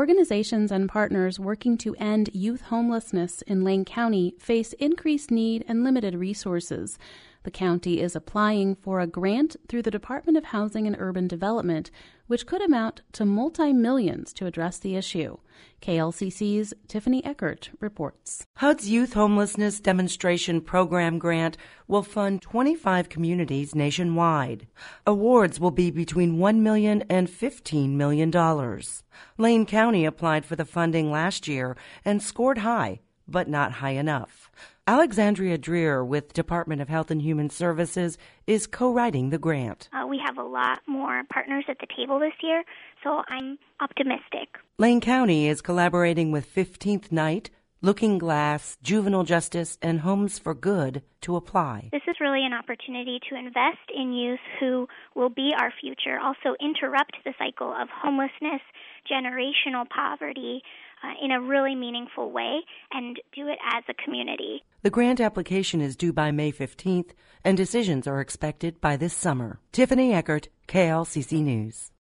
Organizations and partners working to end youth homelessness in Lane County face increased need and limited resources. The county is applying for a grant through the Department of Housing and Urban Development, which could amount to multi-millions to address the issue. KLCC's Tiffany Eckert reports. HUD's Youth Homelessness Demonstration Program grant will fund 25 communities nationwide. Awards will be between $1 million and $15 million. Lane County applied for the funding last year and scored high, but not high enough. Alexandria Dreer with Department of Health and Human Services is co-writing the grant. We have a lot more partners at the table this year, so I'm optimistic. Lane County is collaborating with 15th Night, Looking Glass, Juvenile Justice, and Homes for Good to apply. This is really an opportunity to invest in youth who will be our future, also interrupt the cycle of homelessness, generational poverty, in a really meaningful way, and do it as a community. The grant application is due by May 15th, and decisions are expected by this summer. Tiffany Eckert, KLCC News.